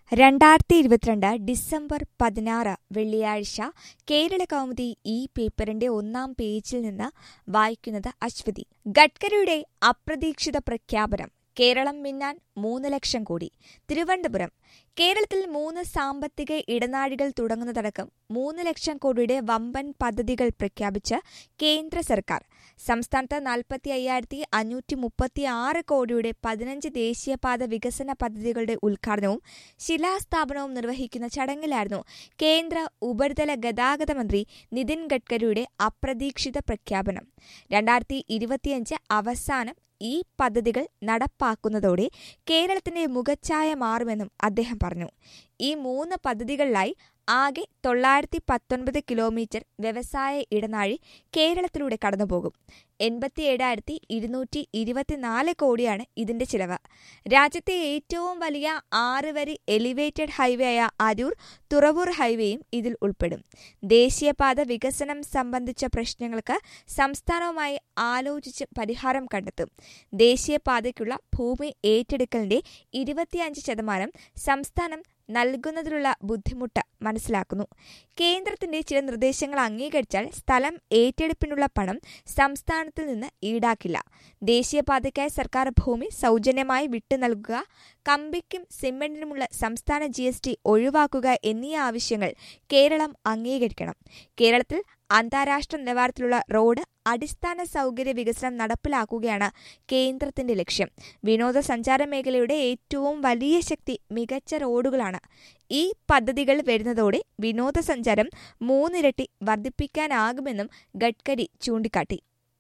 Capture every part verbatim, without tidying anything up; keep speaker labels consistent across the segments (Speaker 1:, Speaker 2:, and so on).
Speaker 1: രണ്ടായിരത്തി ഇരുപത്തിരണ്ട് ഡിസംബർ പതിനാറ് വെള്ളിയാഴ്ച കേരള കൗമുദി ഈ പേപ്പറിന്റെ ഒന്നാം പേജിൽ നിന്ന് വായിക്കുന്നത് അശ്വതി. ഗഡ്കരിയുടെ അപ്രതീക്ഷിത പ്രഖ്യാപനം. കേരളം മിന്നാൻ മൂന്ന് ലക്ഷം കോടി. തിരുവനന്തപുരം. കേരളത്തിൽ മൂന്ന് സാമ്പത്തിക ഇടനാഴികൾ തുടങ്ങുന്നതടക്കം മൂന്ന് ലക്ഷം കോടിയുടെ വമ്പൻ പദ്ധതികൾ പ്രഖ്യാപിച്ച് കേന്ദ്ര സർക്കാർ. സംസ്ഥാനത്ത് നാൽപ്പത്തി അയ്യായിരത്തി അഞ്ഞൂറ്റി മുപ്പത്തി ആറ് കോടിയുടെ പതിനഞ്ച് ദേശീയപാത വികസന പദ്ധതികളുടെ ഉദ്ഘാടനവും ശിലാസ്ഥാപനവും നിർവഹിക്കുന്ന ചടങ്ങിലായിരുന്നു കേന്ദ്ര ഉപരിതല ഗതാഗത മന്ത്രി നിതിൻ ഗഡ്കരിയുടെ അപ്രതീക്ഷിത പ്രഖ്യാപനം. രണ്ടായിരത്തി ഇരുപത്തിയഞ്ച് അവസാനം ഈ പദ്ധതികൾ നടപ്പാക്കുന്നതോടെ കേരളത്തിന്റെ മുഖച്ഛായ മാറുമെന്നും അദ്ദേഹം പറഞ്ഞു. ഈ മൂന്ന് പദ്ധതികളിലായി ആകെ തൊള്ളായിരത്തി പത്തൊൻപത് കിലോമീറ്റർ വ്യവസായ ഇടനാഴി കേരളത്തിലൂടെ കടന്നുപോകും. എൺപത്തി ഏഴായിരത്തി ഇരുന്നൂറ്റി ഇരുപത്തിനാല് കോടിയാണ് ഇതിന്റെ ചിലവ്. രാജ്യത്തെ ഏറ്റവും വലിയ ആറ് വരി എലിവേറ്റഡ് ഹൈവേയായ അരൂർ തുറവൂർ ഹൈവേയും ഇതിൽ ഉൾപ്പെടും. ദേശീയപാത വികസനം സംബന്ധിച്ച പ്രശ്നങ്ങൾക്ക് സംസ്ഥാനവുമായി ആലോചിച്ച് പരിഹാരം കണ്ടെത്തും. ദേശീയപാതയ്ക്കുള്ള ഭൂമി ഏറ്റെടുക്കലിന്റെ ഇരുപത്തിയഞ്ച് ശതമാനം സംസ്ഥാനം നൽകുന്നതിലുള്ള ബുദ്ധിമുട്ട് മനസ്സിലാക്കുന്നു. കേന്ദ്രത്തിന്റെ ചില നിർദ്ദേശങ്ങൾ അംഗീകരിച്ചാൽ സ്ഥലം ഏറ്റെടുപ്പിനുള്ള പണം സംസ്ഥാനത്തിൽ നിന്ന് ഈടാക്കില്ല. ദേശീയപാതയ്ക്കായി സർക്കാർ ഭൂമി സൗജന്യമായി വിട്ടു നൽകുക, കമ്പിക്കും സിമന്റിനുമുള്ള സംസ്ഥാന ജി എസ് ടി ഒഴിവാക്കുക എന്നീ ആവശ്യങ്ങൾ കേരളം അംഗീകരിക്കണം. കേരളത്തിൽ അന്താരാഷ്ട്ര നിലവാരത്തിലുള്ള റോഡ് അടിസ്ഥാന സൗകര്യ വികസനം നടപ്പിലാക്കുകയാണ് കേന്ദ്രത്തിന്റെ ലക്ഷ്യം. വിനോദസഞ്ചാര മേഖലയുടെ ഏറ്റവും വലിയ ശക്തി മികച്ച റോഡുകളാണ്. ഈ പദ്ധതികൾ വരുന്നതോടെ വിനോദസഞ്ചാരം മൂന്നിരട്ടി വർദ്ധിപ്പിക്കാനാകുമെന്നും ഗഡ്കരി ചൂണ്ടിക്കാട്ടി.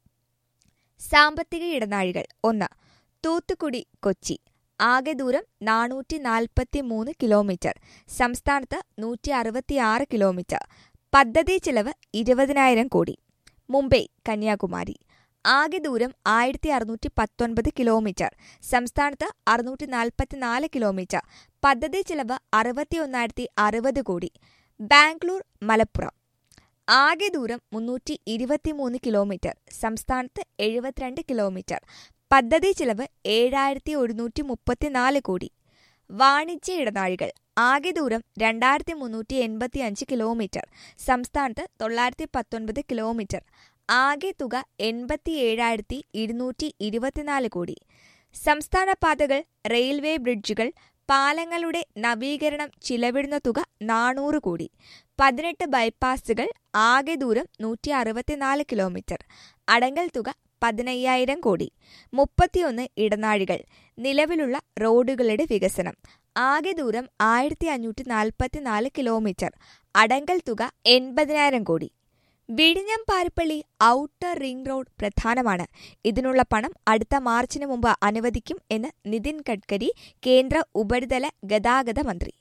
Speaker 1: സാമ്പത്തിക ഇടനാഴികൾ. ഒന്ന്. തൂത്തുക്കുടി കൊച്ചി. ആകെ ദൂരം നാനൂറ്റി നാൽപ്പത്തി മൂന്ന് കിലോമീറ്റർ. സംസ്ഥാനത്ത് നൂറ്റി അറുപത്തിയാറ് കിലോമീറ്റർ. പദ്ധതി ചെലവ് ഇരുപതിനായിരം കോടി. മുംബൈ കന്യാകുമാരി. ആകെ ദൂരം ആയിരത്തി അറുന്നൂറ്റി പത്തൊൻപത് കിലോമീറ്റർ. സംസ്ഥാനത്ത് അറുന്നൂറ്റി നാൽപ്പത്തിനാല് കിലോമീറ്റർ. പദ്ധതി ചെലവ് അറുപത്തി ഒന്നായിരത്തി അറുപത് കോടി. ബാംഗ്ലൂർ മലപ്പുറം. ആകെ ദൂരം മുന്നൂറ്റി ഇരുപത്തിമൂന്ന് കിലോമീറ്റർ. സംസ്ഥാനത്ത് എഴുപത്തിരണ്ട് കിലോമീറ്റർ. പദ്ധതി ചെലവ് ഏഴായിരത്തി ഒരുന്നൂറ്റി മുപ്പത്തിനാല് കോടി. വാണിജ്യ ഇടനാഴികൾ. ആകെ ദൂരം രണ്ടായിരത്തി മുന്നൂറ്റി എൺപത്തി അഞ്ച് കിലോമീറ്റർ. സംസ്ഥാനത്ത് തൊള്ളായിരത്തി പത്തൊൻപത് കിലോമീറ്റർ. ആകെ തുക എൺപത്തി ഏഴായിരത്തി ഇരുന്നൂറ്റി ഇരുപത്തിനാല് കോടി. സംസ്ഥാന പാതകൾ, റെയിൽവേ ബ്രിഡ്ജുകൾ, പാലങ്ങളുടെ നവീകരണം ചിലവിടുന്ന തുക നാനൂറ് കോടി. പതിനെട്ട് ബൈപ്പാസുകൾ. ആകെ ദൂരം നൂറ്റി അറുപത്തിനാല് കിലോമീറ്റർ. അടങ്കൽ തുക പതിനയ്യായിരം കോടി. മുപ്പത്തിയൊന്ന് ഇടനാഴികൾ. നിലവിലുള്ള റോഡുകളുടെ വികസനം. ആകെ ദൂരം ആയിരത്തി അഞ്ഞൂറ്റി നാൽപ്പത്തിനാല് കിലോമീറ്റർ. അടങ്കൽ തുക എൺപതിനായിരം കോടി. വിഴിഞ്ഞം പാരിപ്പള്ളി ഔട്ടർ റിംഗ് റോഡ് പ്രധാനമാണ്. ഇതിനുള്ള പണം അടുത്ത മാർച്ചിന് മുമ്പ് അനുവദിക്കും എന്ന് നിതിൻ ഗഡ്കരി, കേന്ദ്ര ഉപരിതല ഗതാഗത മന്ത്രി.